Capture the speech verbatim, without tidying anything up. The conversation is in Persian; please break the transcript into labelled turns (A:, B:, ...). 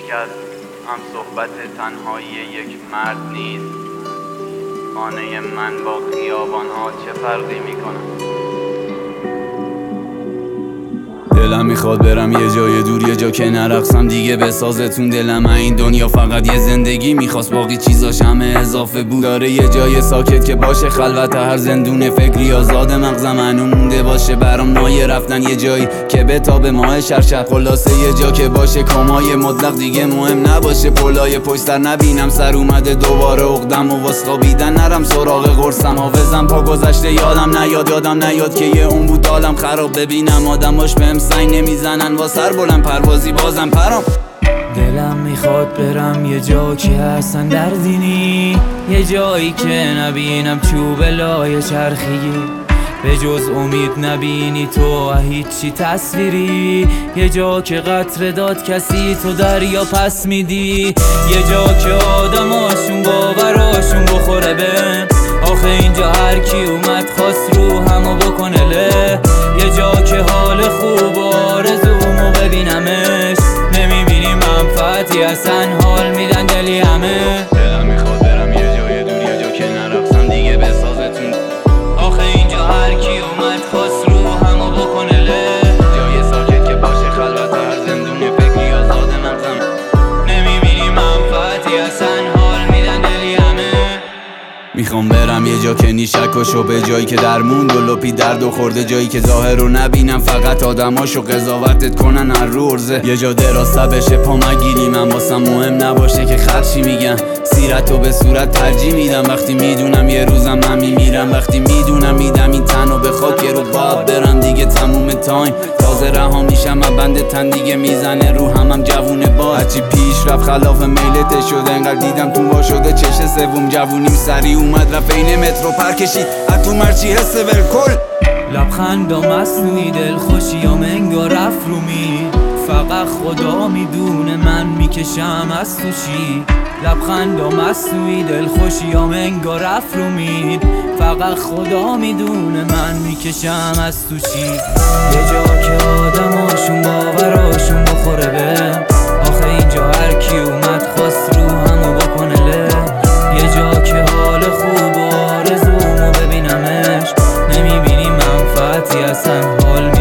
A: که از هم صحبت تنهایی یک مرد نیست. خانه من با خیابان ها چه فرقی میکنه؟
B: دلم میخواد برم یه جای دور، یه جا که نرقصم دیگه بسازتون دلم. این دنیا فقط یه زندگی میخواست، باقی چیزاش همه اضافه بود. داره یه جای ساکت که باشه خلوت هر زندون فکری، آزاد مغزم هنو مونده باشه برام نایه رفتن یه جایی که بتابه ماه شرشر. خلاصه یه جا که باشه کامای مطلق دیگه مهم نباشه، پلای پشتر نبینم سر اومده دوباره اقدم و واسخابیدن نرم سراغ قرصم. حافظم پا گذشته یادم نیاد یادم نیاد که یه اون بود حالم خراب. ببینم آدماش بهم سنگ نمیزنن با سر بلند پروازی بازم پرام.
C: دلم میخواد برم یه جا که اصلا دردی نی، یه جایی که نبینم چوب لای چرخی، به جز امید نبینی تو هیچی تصویری. یه جا که قطره داد کسی تو دریا پس میدی، یه جا که آدماشون باوراشون بخوره به آخه اینجا هر کی اومد خواست رو همو بکنه له. یه جا که حال خوب و آرزومو ببینمش، نمیبینی منفعتی اصلا حال میدن دلی همه.
B: دلم میخواد برم یه جای دور، یه جا که نرقصم دیگه بسازتون.
C: آخه اینجا هر کی اومد خواست رو همو بکنه له.
B: جای ساکت که باشه خلوت هر زندون فکری، آزاد مغزم.
C: نمیبینی منفعتی اصلا حال میدن دلی همه.
B: میخوام برم یه جا که نیشک و شبه، جایی که در موند و لپی درد و خورده، جایی که ظاهر رو نبینم فقط آدماشو قضاوتت کنن هر رو عرضه. یه جا دراسته بشه پا مگیری، من واسم مهم نباشه که خرچی میگن. سیرتو به صورت ترجیح میدم وقتی میدونم یه روزم من میمیرم. وقتی میدونم میدم این تنو به خاک رو باید برم دیگه تموم تایم. تازه رها میشم از بند تن دیگه میزنه رو همم جوونه با هرچی پیش رفت خلاف میلت شده. انقدر دیدم تو وا شده چش سوم جوونیم سری اومد رفت این مترو پر کشید از تو مرچی حس ولکل.
C: لبخندم مصنوعی دلخوشیام انگار رفت رو می، فقط خدا میدونه من میکشم از تو چی. لبخندم مصنوعی دلخوشیام انگار رفت رو می، فقط خدا میدونه من میکشم از تو چی. یه جا که آدماشون باوراشون بخوره به آخه اینجا هر کی اومد خواست رو همو بکنه له. یه جا که حال خوب و آرزومو ببینمش، نمیبینی منفعتی اصلا حال